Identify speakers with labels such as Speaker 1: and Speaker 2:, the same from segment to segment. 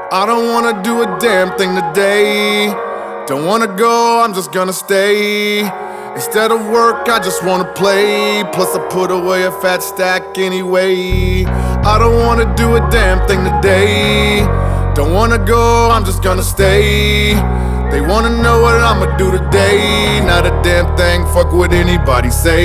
Speaker 1: I don't wanna do a damn thing today. Don't wanna go, I'm just gonna stay. Instead of work, I just wanna play. Plus I put away a fat stack anyway. I don't wanna do a damn thing today. Don't wanna go, I'm just gonna stay. They wanna know what I'ma do today. Not a damn thing, fuck what anybody say.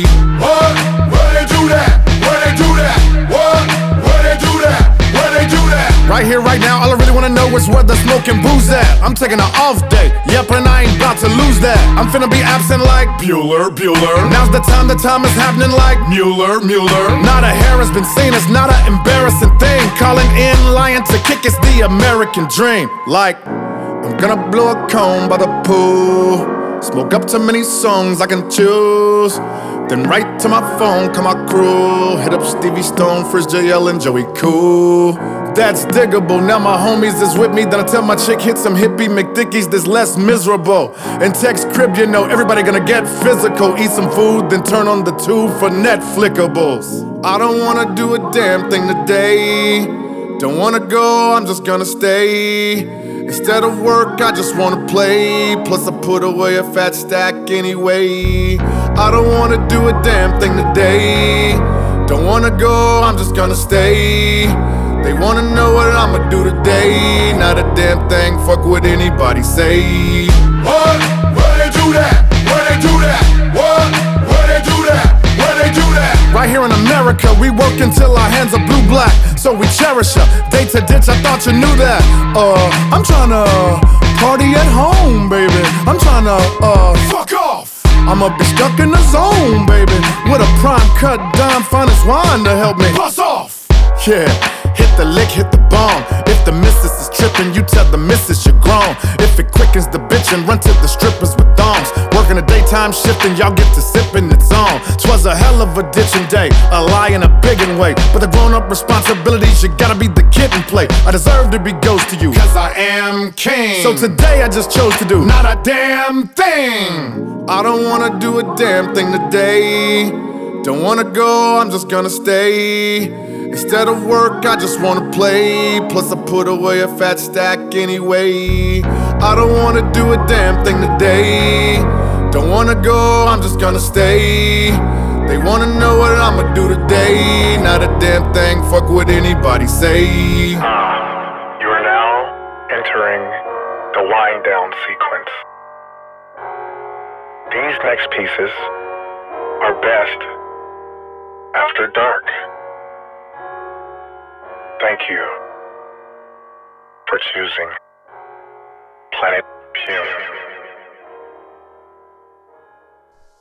Speaker 2: What? Where they do that? Where they do that? What? Where they do that? Where they do that?
Speaker 1: Right here, right now, all I really wanna know is where the smoke and booze at. I'm taking an off day, yep, and I ain't about to lose that. I'm finna be absent like
Speaker 2: Bueller, Bueller.
Speaker 1: now's the time is happening like
Speaker 2: Mueller, Mueller.
Speaker 1: not a hair has been seen, it's not an embarrassing thing. Calling in, lying to kick, it's the American dream. Like, I'm gonna blow a cone by the pool. Smoke up too many songs I can choose. Then right to my phone, come my crew. Hit up Stevie Stone, Frizz JL, and Joey Cool. That's diggable, now my homies is with me. Then I tell my chick, hit some hippie McDickies that's less miserable. And text crib, you know, everybody gonna get physical. Eat some food, then turn on the tube for Netflixables. I don't wanna do a damn thing today. Don't wanna go, I'm just gonna stay. Instead of work, I just wanna play. Plus I put away a fat stack anyway. I don't wanna do a damn thing today. Don't wanna go, I'm just gonna stay. They wanna know what I'ma do today. Not a damn thing, fuck what anybody say.
Speaker 2: What? Where they do that? Where they do that? What? Where they do that? Where they do that?
Speaker 1: Right here in America, we work until our hands are blue-black. So we cherish her, day to ditch, I thought you knew that. I'm tryna party at home, baby. I'm tryna,
Speaker 2: Fuck off!
Speaker 1: I'ma be stuck in the zone, baby. With a prime cut dime, finest wine to help me.
Speaker 2: Bust off!
Speaker 1: Yeah, hit the lick, hit the bomb. If the missus is trippin', you tell the missus you're grown. If it quickens the bitchin', run to the strippers with thongs. Working a daytime shift and y'all get to sippin', it's on. 'Twas a hell of a ditchin' day, a lie in a biggin' way. But the grown-up responsibilities, you gotta be the kid and play. I deserve to be ghost to you,
Speaker 2: Cause I am king.
Speaker 1: so today I just chose to do
Speaker 2: not a damn thing.
Speaker 1: I don't wanna do a damn thing today. Don't wanna go, I'm just gonna stay. Instead of work, I just wanna play. Plus I put away a fat stack anyway. I don't wanna do a damn thing today. Don't wanna go, I'm just gonna stay. They wanna know what I'ma do today. Not a damn thing, fuck what anybody say.
Speaker 3: You are now entering the wind down sequence. These next pieces are best after dark. Thank you for choosing Planet Pune.